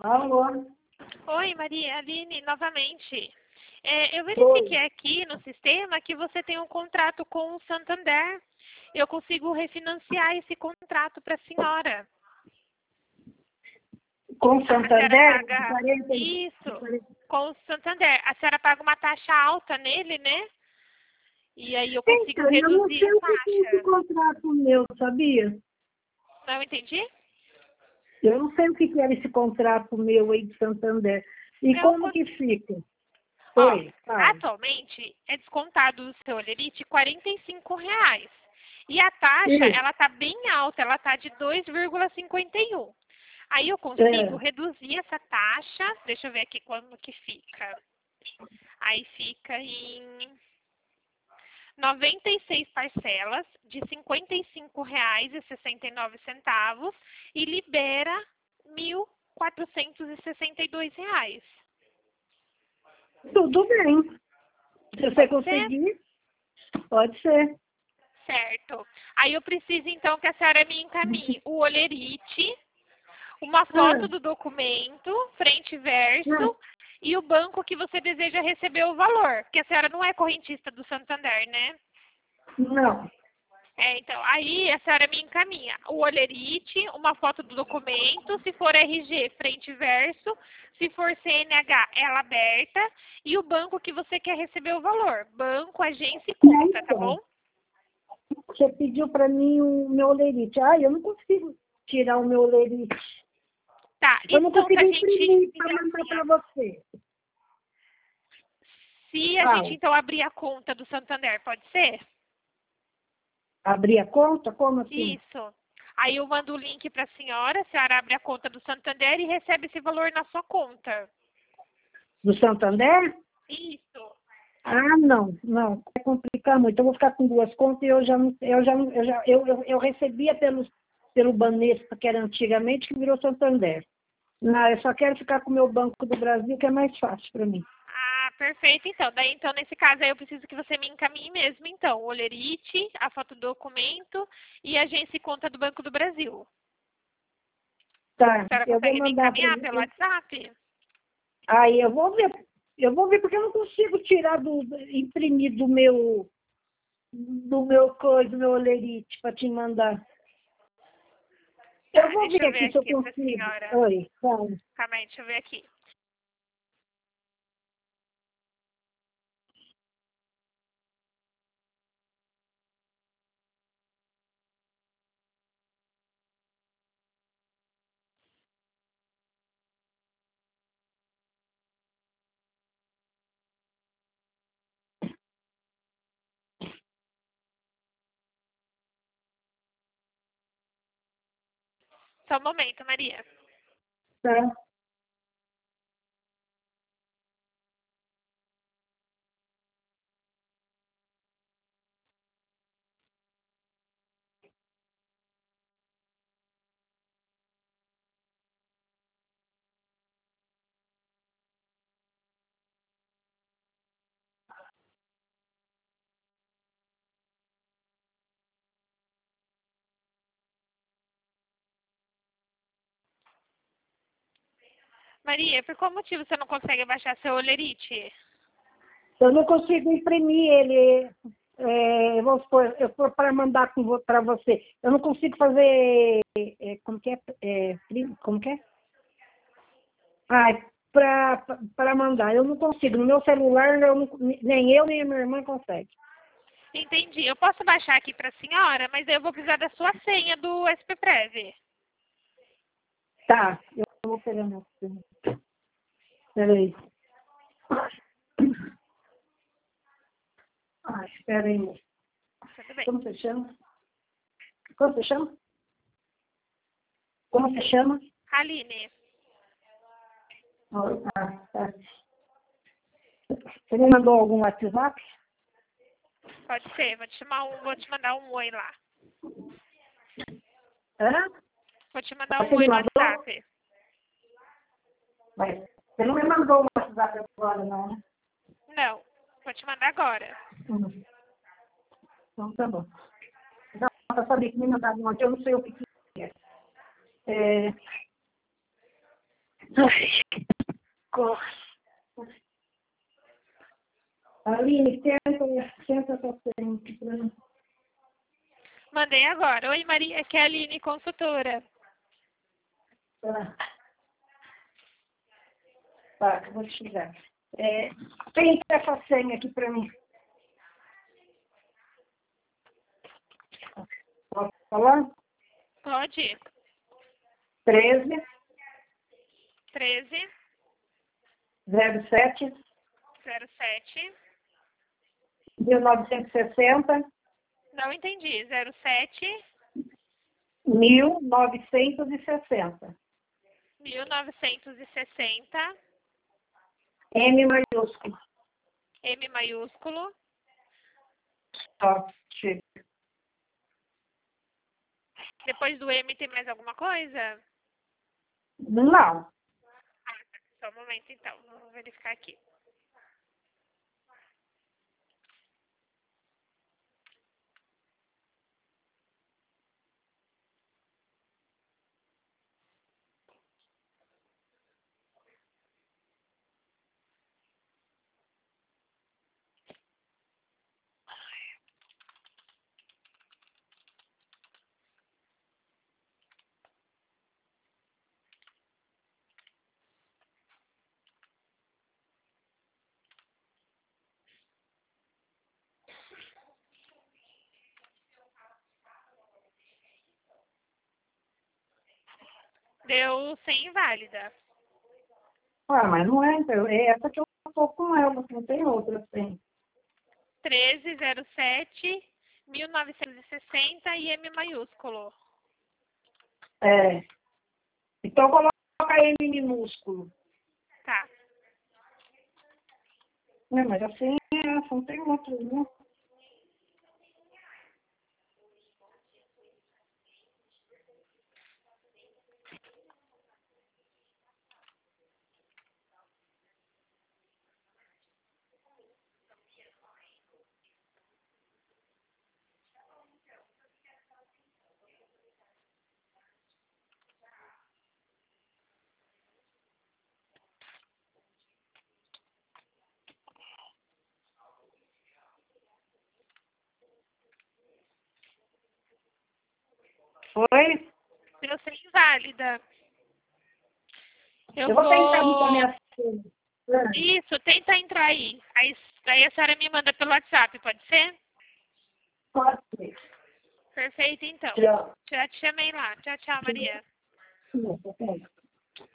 Alô? Oi, Maria Aline, novamente. Eu Oi. verifiquei aqui no sistema que você tem um contrato com o Santander. Eu consigo refinanciar esse contrato para a senhora. Com A senhora Santander? paga 40, isso com o Santander. A senhora paga uma taxa alta nele, né? E aí eu consigo Então, eu não reduzir sei a o que é esse taxa. contrato meu, sabia? Não entendi? Eu não sei o que era esse contrato meu aí de Santander. E É um como con- que fica? Ó, Oi, fala. atualmente é descontado do seu Olerite R$ 45. E a taxa, Isso. ela tá bem alta, ela tá de 2,51. Aí eu consigo É. reduzir essa taxa, deixa eu ver aqui quando que fica. Aí fica em 96 parcelas de R$ 55,69 e libera R$ 1.462. Tudo bem. Se você Pode ser? conseguir, pode ser. Certo. Aí eu preciso então que a senhora me encaminhe o olerite, uma Ah, foto do documento, frente e ah, verso, e o banco que você deseja receber o valor. Porque a senhora não é correntista do Santander, né? não. Então, aí a senhora me encaminha o olerite, uma foto do documento, se for RG, frente e verso, se for CNH, ela aberta, e o banco que você quer receber o valor. Banco, agência e conta, tá Então, bom? você pediu para mim o meu olerite. Ah, eu não consigo tirar o meu olerite. Tá, Eu não então se consigo a gente, imprimir para então mandar assim, ó, para você. se a gente Fala. então abrir a conta do Santander, pode ser? Abrir a conta? Como assim? Isso. Aí eu mando o link para a senhora abre a conta do Santander e recebe esse valor na sua conta. Do Santander? Isso. Ah, não, não, vai complicar muito. Eu vou ficar com duas contas e eu recebia pelo Banespa, que era antigamente, que virou Santander. Não, eu só quero ficar com o meu Banco do Brasil, que é mais fácil para mim. Ah, perfeito. Então, daí então nesse caso aí eu preciso que você me encaminhe mesmo, então, o olerite, a foto do documento e a agência e conta do Banco do Brasil. Tá, A senhora eu vou consegue me mandar para encaminhar pelo você. WhatsApp? Aí eu vou ver porque eu não consigo tirar imprimir do meu coisa, do meu olerite para te mandar. Eu Tá, vou deixa ver eu ver aqui se eu aqui pra consigo. senhora. Oi, fala. Calma aí, deixa eu ver aqui. Só um momento, Maria. Tá. Maria, por qual motivo você não consegue baixar seu olerite? Eu não consigo imprimir ele. Vamos supor, eu for para mandar para você. Eu não consigo fazer. Como que é? Como que é? Ah, para mandar. Eu não consigo. No meu celular, nem eu nem a minha irmã consegue. Entendi. Eu posso baixar aqui pra senhora, mas eu vou precisar da sua senha do SPPrev. Tá, eu vou pegar meu. Peraí. Ah, espera aí. Tudo bem. Como você chama? Como você chama? Como você chama? Aline, Tá. Você me mandou algum WhatsApp? pode ser. Vou te mandar um oi lá. Hã? Vou te mandar um Você oi me no mandou? WhatsApp. Mas você não me mandou o WhatsApp agora, não, né? Não, vou te mandar agora. Hum. Então tá bom. Não, eu sabia que me mandaram ontem, eu não sei o que é. É, Ai, coça. Aline, senta essa senha aqui pra mim. Mandei agora. Oi, Maria, aqui é a Aline, consultora. Tá, que eu vou te ligar. Tem essa senha aqui pra mim. Posso falar? Pode? 13 13 07 07. 1960 Não entendi. 07 1960. 1960. M maiúsculo. M maiúsculo. Só, chega. Depois do M tem mais alguma coisa? Não. Só um momento então. Vou verificar aqui. Deu 100 inválida. Ah, mas não é, então. É essa que eu tô com ela, não tem outra assim. 1307 1960 e M maiúsculo. Então coloca M minúsculo. Tá. Mas assim é essa, não tem outra, não. Foi? Deu 100 inválida. Eu vou tentar me minha filha. Isso, tenta entrar aí. Aí a senhora me manda pelo WhatsApp, pode ser? Pode ser. Perfeito, então. Tchau. Já te chamei lá. Tchau, tchau, Maria. Tchau.